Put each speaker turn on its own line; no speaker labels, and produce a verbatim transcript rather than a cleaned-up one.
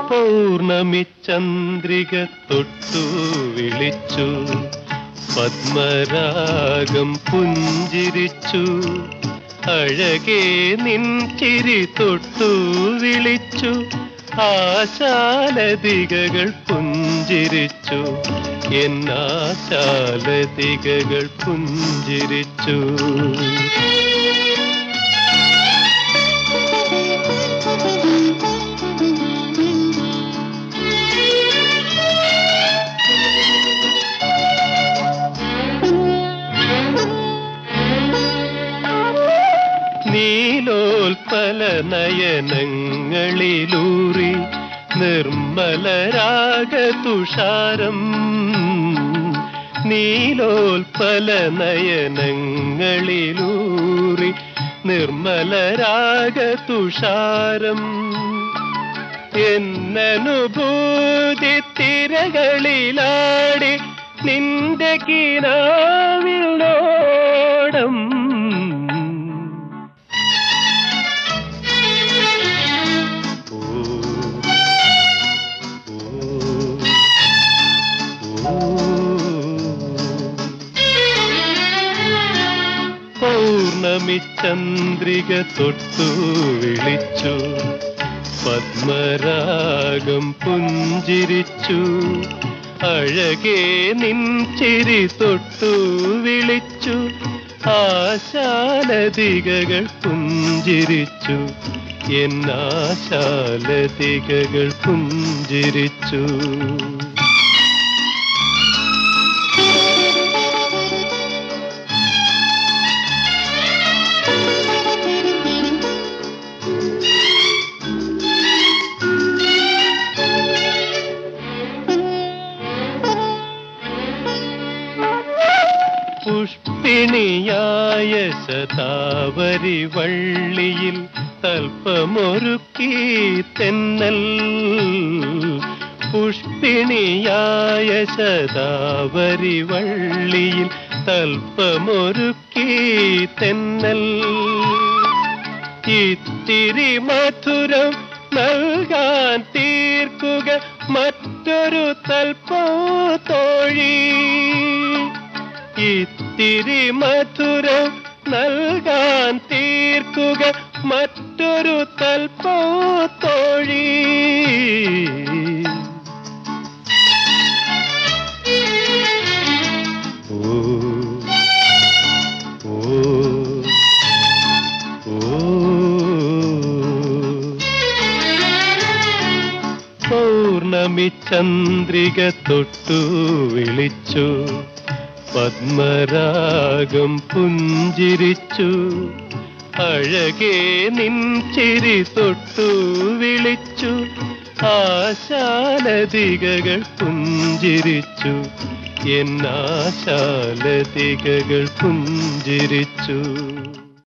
പൗർണമി ചന്ദ്രിക തൊട്ടു വിളിച്ചു, പത്മരാഗം പുഞ്ചിരിച്ചു. അഴകേ നിൻ ചിരി തൊട്ടു വിളിച്ചു, ആശാലതികകൾ പുഞ്ചിരിച്ചു. എന്നാശാലതികകൾ പുഞ്ചിരിച്ചു. നീലോൽപല നയനങ്ങളിലൂറി നിർമ്മലരാഗതുഷാരം. നീലോൽപല നയനങ്ങളിലൂറി നിർമ്മലരാഗതുഷാരം. എന്നനുഭൂതി തിരകളിലാടി നിന്റെ കിനാവിനോടം. പൗർണമി ചന്ദ്രിക തൊട്ടു വിളിച്ചു, പത്മരാഗം പുഞ്ചിരിച്ചു. അഴകേ നിൻ ചിരി തൊട്ടു വിളിച്ചു, ആശാലതികകൾ പുഞ്ചിരിച്ചു. എന്നാശാലതികകൾ പുഞ്ചിരിച്ചു. പുഷ്പിണിയായ ശതാവരി വള്ളിയിൽ തൽപ്പമൊരുക്കി തെന്നൽ. പുഷ്പിണിയായ ശതാവരി വള്ളിയിൽ തൽപ്പമൊരുക്കി തെന്നൽ. ഇത്തിരി മധുരം നൽകാൻ തീർക്കുക മറ്റൊരു തൽപ്പോ തോഴി. ഇത്തിരി മധുരം നൽകാൻ തീർക്കുക മറ്റൊരു തൽപ്പോ തോഴി. ഓ ഓ ഓ പൗർണമി ചന്ദ്രിക തൊട്ടു വിളിച്ചു, പത്മരാഗം പുഞ്ചിരിച്ചു. അഴകേ നിൻ ചിരി തൊട്ടു വിളിച്ചു, ആശാലതികകൾ പുഞ്ചിരിച്ചു. എന്നാശാലതികകൾ പുഞ്ചിരിച്ചു.